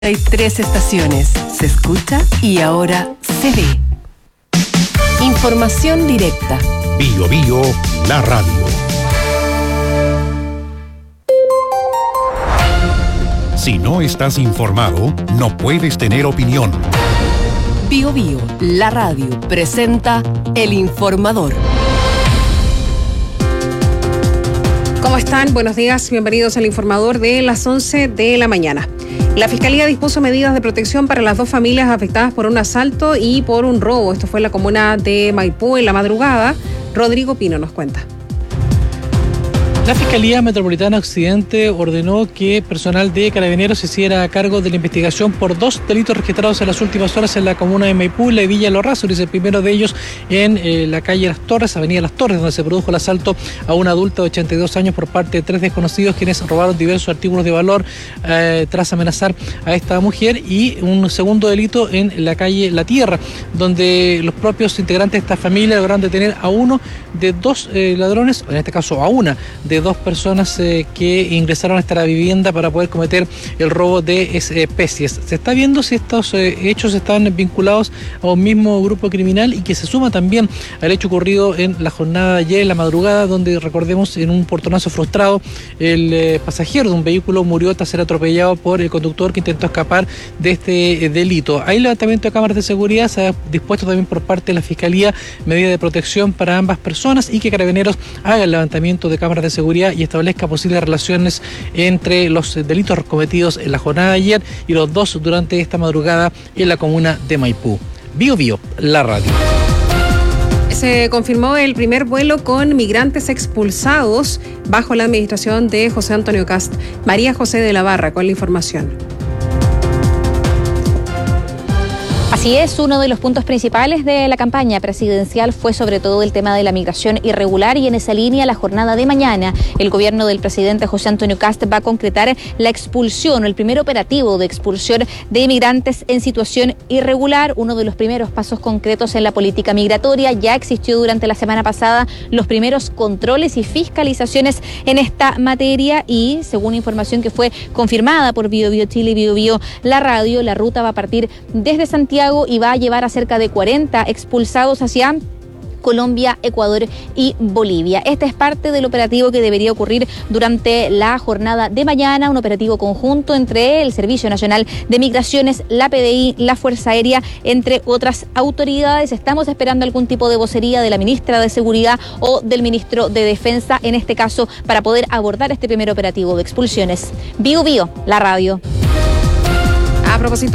Hay 3 estaciones. Se escucha y ahora se ve. Información directa. Bio Bio, la radio. Si no estás informado, no puedes tener opinión. Bio Bio, la radio, presenta El Informador. ¿Cómo están? Buenos días, bienvenidos al Informador de las 11 de la mañana. La Fiscalía dispuso medidas de protección para las 2 familias afectadas por un asalto y por un robo. Esto fue en la comuna de Maipú en la madrugada. Rodrigo Pino nos cuenta. La Fiscalía Metropolitana Occidente ordenó que personal de Carabineros se hiciera a cargo de la investigación por 2 delitos registrados en las últimas horas en la comuna de Maipú y la Villa Los Razones. El primero de ellos en la calle Las Torres, avenida Las Torres, donde se produjo el asalto a una adulta de 82 años por parte de 3 desconocidos quienes robaron diversos artículos de valor tras amenazar a esta mujer, y un segundo delito en la calle La Tierra, donde los propios integrantes de esta familia lograron detener a uno de 2 ladrones, en este caso a una de 2 personas que ingresaron a esta vivienda para poder cometer el robo de especies. Se está viendo si estos hechos están vinculados a un mismo grupo criminal y que se suma también al hecho ocurrido en la jornada de ayer, en la madrugada, donde, recordemos, en un portonazo frustrado, el pasajero de un vehículo murió tras ser atropellado por el conductor que intentó escapar de este delito. Hay levantamiento de cámaras de seguridad, se ha dispuesto también por parte de la Fiscalía medidas de protección para ambas personas y que Carabineros haga el levantamiento de cámaras de seguridad y establezca posibles relaciones entre los delitos cometidos en la jornada de ayer y los 2 durante esta madrugada en la comuna de Maipú. Bio Bio, la radio. Se confirmó el primer vuelo con migrantes expulsados bajo la administración de José Antonio Kast. María José de la Barra con la información. Así es, uno de los puntos principales de la campaña presidencial fue sobre todo el tema de la migración irregular, y en esa línea la jornada de mañana el gobierno del presidente José Antonio Kast va a concretar la expulsión, el primer operativo de expulsión de inmigrantes en situación irregular, uno de los primeros pasos concretos en la política migratoria. Ya existió durante la semana pasada los primeros controles y fiscalizaciones en esta materia, y según información que fue confirmada por Bio Bio Chile y Bio Bio la radio, la ruta va a partir desde Santiago y va a llevar a cerca de 40 expulsados hacia Colombia, Ecuador y Bolivia. Este es parte del operativo que debería ocurrir durante la jornada de mañana, un operativo conjunto entre el Servicio Nacional de Migraciones, la PDI, la Fuerza Aérea, entre otras autoridades. Estamos esperando algún tipo de vocería de la ministra de Seguridad o del ministro de Defensa, en este caso, para poder abordar este primer operativo de expulsiones. Bio Bio, la radio. A propósito